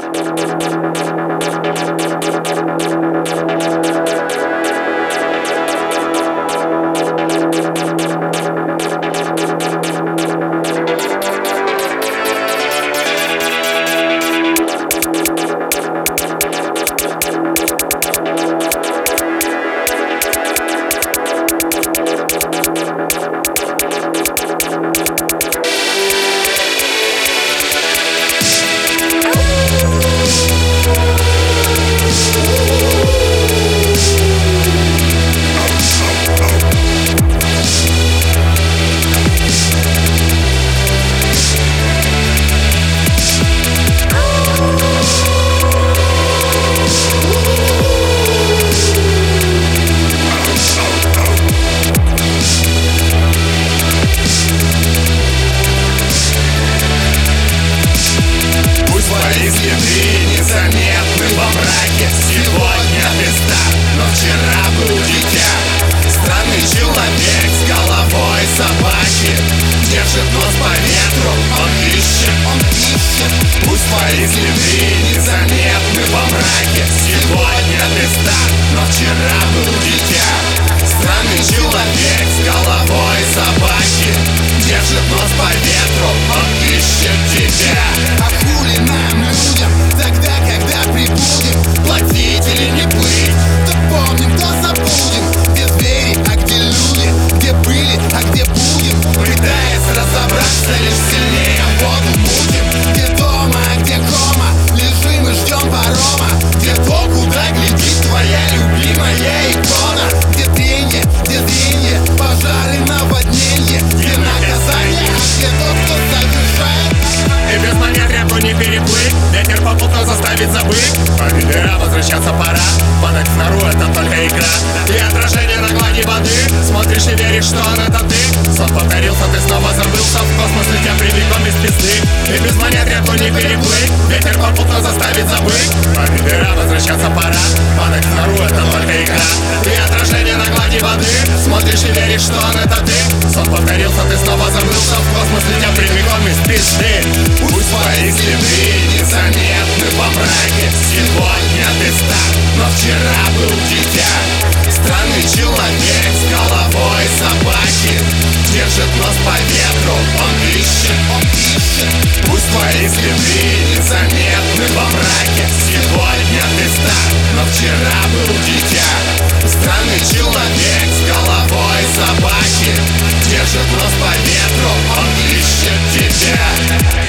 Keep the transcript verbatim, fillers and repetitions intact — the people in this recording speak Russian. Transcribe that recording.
Твои следы незаметны во мраке. Сегодня ты стар, но вчера был дитя. Странный человек с головой собаки держит нос по ветру, он ищет тебя. А хули нам, людям, тогда, когда прибудем? Платить или не плыть? То помним, то забудем. Где звери, а где люди? Где были, а где будем? Пытаясь разобраться, лишь сильнее воду мутим. Где дома, а где кома? Лежим и ждем парома. Где то, куда глядит твоя любимая икона? Где тренье, где зренье, пожары, наводненье? Где наказание, а где тот, кто совершает? И без монет реку не переплыть. Ветер попутно заставит забыть. По возвращаться пора. Падать в нору — это только игра. И отражение на глади воды. Смотришь и веришь, что он — это ты. Сон повторился, ты снова забылся. В космос летя прямиком из пизды. И без монет реку не переплыть. Ветер попутно заставит забыть. По возвращаться пора. Падать в нору — это только игра. И отражение на глади воды. Смотришь и веришь, что он — это ты. Сон повторился, ты снова забылся. В космос летя прямиком из пизды. Пусть твои следы незаметны во мраке. Сегодня ты стар, но вчера был дитя. Странный человек с головой собаки держит нос по ветру, он ищет, он ищет. Пусть твои следы незаметны во мраке. Сегодня ты стар, но вчера был дитя. Странный человек с головой собаки держит нос по ветру, он ищет тебя.